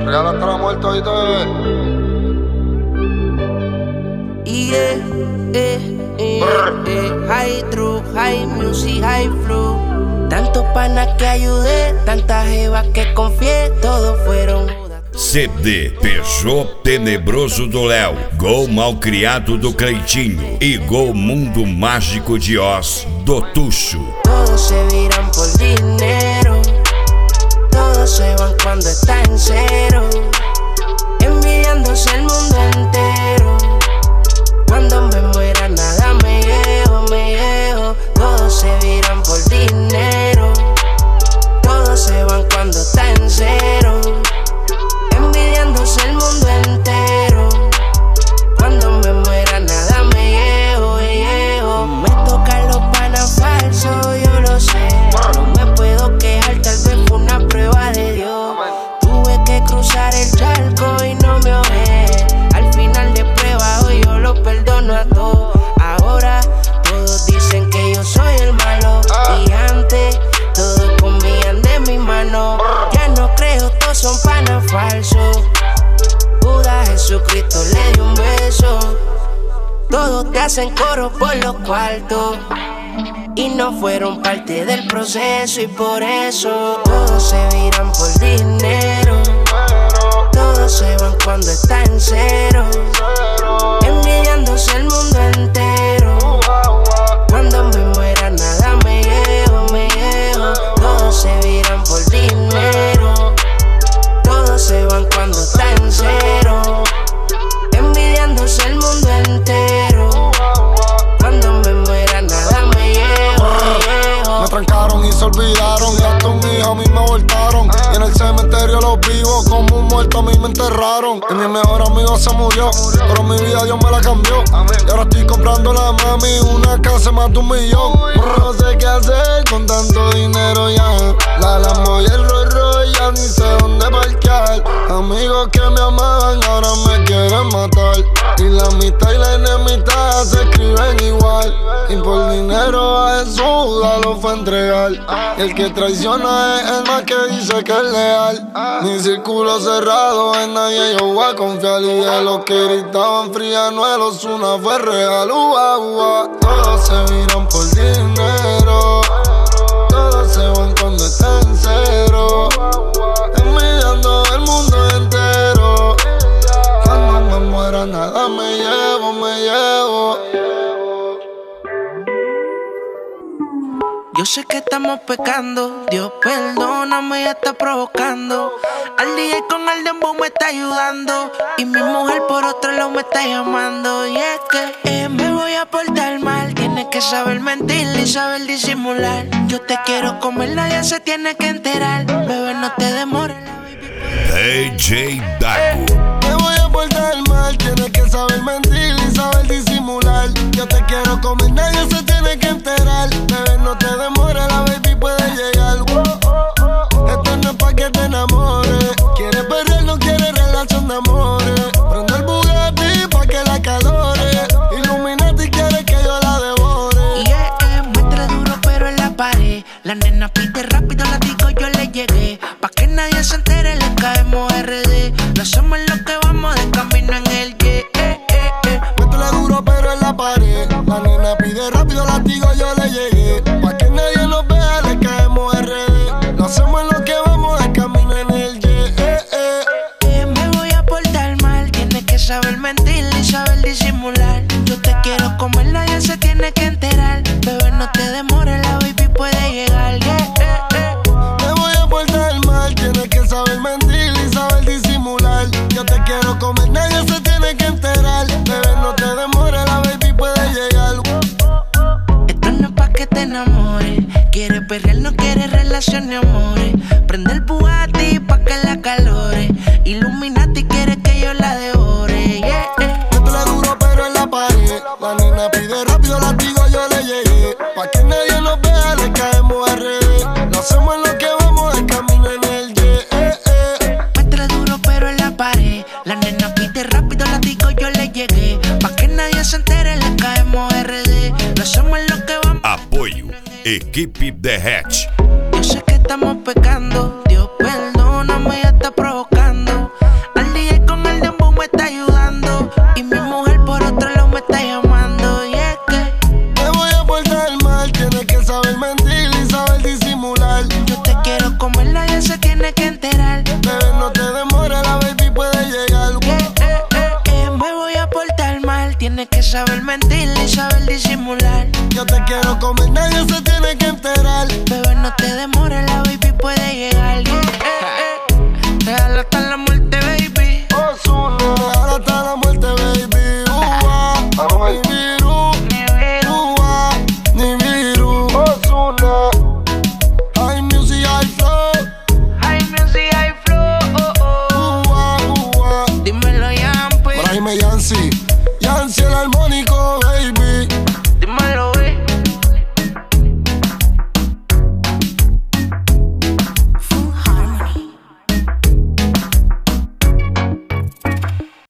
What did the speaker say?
Real hasta la muerte, oíste. High true, high music, high flow. Tantos panas que ayudé, tantas jevas que confié, todos fueron. CD Peugeot Tenebroso do Léo, Gol Malcriado do Cleitinho e Gol Mundo Mágico de Oz do Tuxo. Todos se viran por dinero, todos se van cuando está en cero, envidiándose el mundo entero. Cuando me muera nada me llevo, me llevo. Todos se viran por dinero, todos se van cuando está en cero, envidiándose el mundo entero. Cuando me muera nada me llevo, llevo. Me tocan los panas falsos, yo lo sé. No me puedo quejar, tal vez fue una prueba de Dios. Tuve que cruzar el charco y no me ahogué. Al final de prueba hoy yo lo perdono a todos. Ahora todos dicen que yo soy el malo, y antes todos comían de mi mano. Ya no creo, todos son panas falsos. Judas Jesucristo le dio un beso. Todos te hacen coro por los cuartos y no fueron parte del proceso, y por eso todos se viran por dinero, todos se van cuando está en cero, envidiándose el mundo entero. Cuando me muera nada me llevo, me llevo. Todos se viran por dinero, todos se van cuando está en cero, envidiándose el mundo entero. Cuando me muera nada me llevo, me llevo. Me trancaron y se olvidaron, y hasta un hijo a mí me voltaron. Y en el cementerio los vivos, como un muerto a mí me enterraron. Y mi mejor amigo se murió, pero mi vida Dios me la cambió. Y ahora estoy comprando la mami una casa más de 1 millón. No sé qué hacer con tanto dinero ya. La Lambo y el Rolls Royce ya ni sé dónde parquear. Amigos que me amaban ahora me quieren matar. Y la amistad y la enemistad se escriben igual. Y por dinero a Jesús lo fue a entregar. Y el que traiciona es el más que dice que es leal. Mi círculo cerrado, en nadie yo voy a confiar. Y de los que gritaban frianuelos, una fue real. Todos se miran por dinero, todos se van cuando está en cero, envidiando el mundo entero. Cuando me muera nada me llevo, me llevo. Yo sé que estamos pecando, Dios perdóname, ya está provocando. Al DJ con el dembow me está ayudando, y mi mujer por otro lado me está llamando. Y es que me voy a portar mal, tienes que saber mentir y saber disimular. Yo te quiero comer, nadie se tiene que enterar. Bebé, no te demores. DJ Dago. Me voy a portar mal, tienes que saber mentir y saber disimular. Yo te quiero comer, nadie se tiene que enterar. Bebé, no te demores, la baby puede llegar. Esto no es pa' que te enamores. Quieres perder, no quieres relación de amores. Prende el Bugatti pa' que la calore. Illuminati quiere que yo la devore. Muestra duro pero en la pared. La nena pide rápido, la digo yo le llegué. Pa' que nadie se entere, le caemos RD. No somos los que vamos de camino en el Métele duro pero en la pared. La nena pide rápido, la digo yo le llegué. Pa' que nadie nos vea, le caemos RD. No hacemos lo que vamos de camino en el Me voy a portar mal, tienes que saber mentir y saber disimular. Yo te quiero comer, nadie se tiene que enterar. Bebé, no te demores, la baby puede llegar. Me voy a portar mal, tienes que saber mentir y saber disimular. Yo te quiero comer, nadie se tiene que enterar. Bebé, no te demores, la baby puede llegar. Esto no es pa' que te enamores. Quieres perrear, no quieres relación ni amores. Prende el Bugatti pa' que la calore. Illuminati quiere que yo la devore. Métele duro pero en la pared. La nena pide rápido, la digo yo le llegué. Pa' que nadie nos vea, le caemos RD. No hacemos lo que vamos de camino en el Métele duro pero en la pared. La nena pide rápido, la digo yo le llegué. Pa' que nadie se entere, le caemos RD. No somos los que vamos. Apoio Equipe Derrete. Yo sé que estamos pecando, Dios perdóname, ya está provocando. demora la